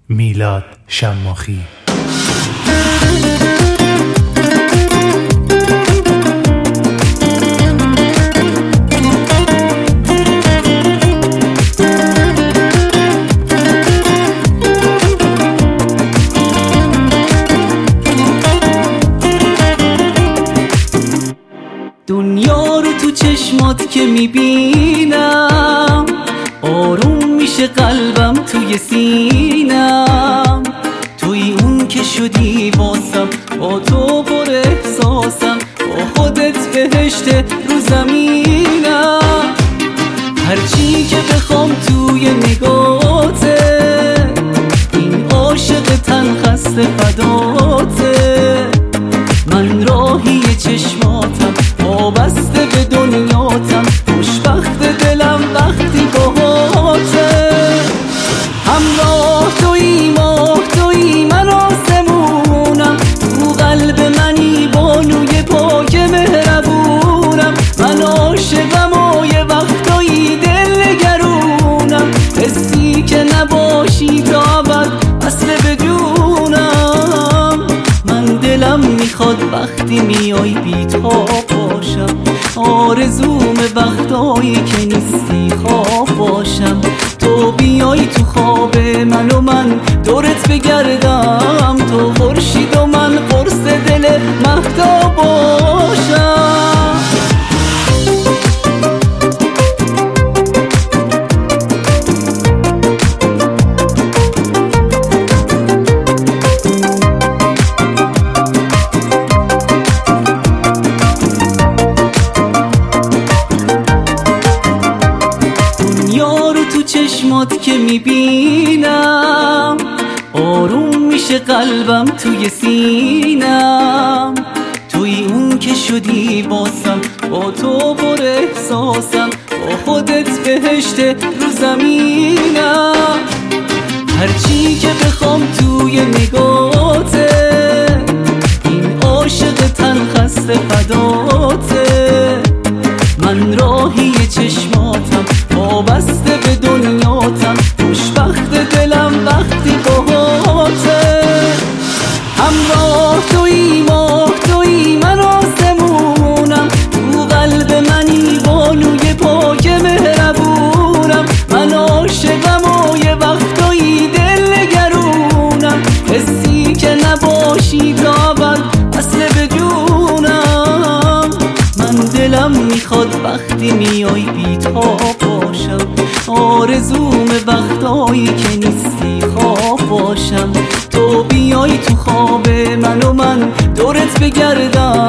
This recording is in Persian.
میلاد شماخی. دنیا رو تو چشمات که میبینم آروم میشه قلبم توی سینم. توی اون که شدی واسم، با تو پر احساسم، با خودت بهشت رو زمینم. هرچی که بخوام توی نگاته، این عاشق تن خسته فداته. من راهی چشماتم، وابسته به دنیاتم، خوشبخت دلم وقتی باهاته. همراه تویی، ماه تویی، من آسمونم، تو قلب منی، بانوی پاک مهربونم. من عاشقم و یه وقتایی دلنگرونم، حسی که نباشی تا ابد اصل بدونم. من دلم میخواد وقتی میای بی‌تاب باشم، آرزوم وقتایی که نیستی خواب باشم. تو بیای تو خواب من و من دورت بگردم، تو خورشید و من قرص دل مهتاب باشم. چشمات که میبینم آروم میشه قلبم توی سینم. توی اون که شدی واسم، با تو پر احساسم، با خودت بهشت رو زمینم. هرچی که بخوام توی نگاته، این عاشق تن خسته فداته. من راهی چشماتم، وابسته به دنیاتم، خوشبخت دلم وقتی باهاته. همراه تویی، ماه تویی، من آسمونم، تو قلب منی، بانوی پاک مهربونم. من عاشقم و یه وقتایی دلنگرونم، حسی که نباشی تا ابد اصل بدونم. من دلم میخواد وقتی میای بی‌تاب باشم، آرزوم وقتایی که نیستی خواب باشم. تو بیای تو خواب من و من دورت بگردم،